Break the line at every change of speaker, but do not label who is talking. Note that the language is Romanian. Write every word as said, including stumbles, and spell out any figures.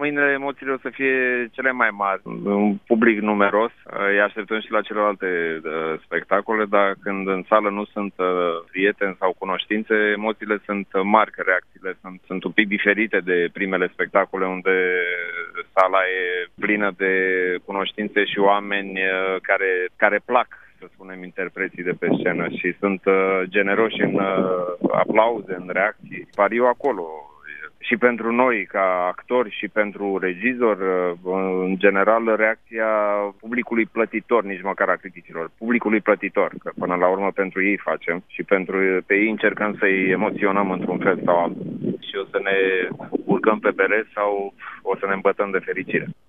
Mâine emoțiile o să fie cele mai mari. Un public numeros, îi așteptăm și la celelalte spectacole, dar când în sală nu sunt prieteni sau cunoștințe, emoțiile sunt mari, că reacțiile sunt, sunt un pic diferite de primele spectacole, unde sala e plină de cunoștințe și oameni care, care plac, să spunem, interpreții de pe scenă și sunt uh, generoși în uh, aplauze, în reacții. Pariu acolo. Și pentru noi, ca actori, și pentru regizor, în general, reacția publicului plătitor, nici măcar a criticilor, publicului plătitor, că până la urmă pentru ei facem și pentru pe ei încercăm să-i emoționăm într-un fel sau altul. Și o să ne urcăm pe pereți sau o să ne îmbătăm de fericire.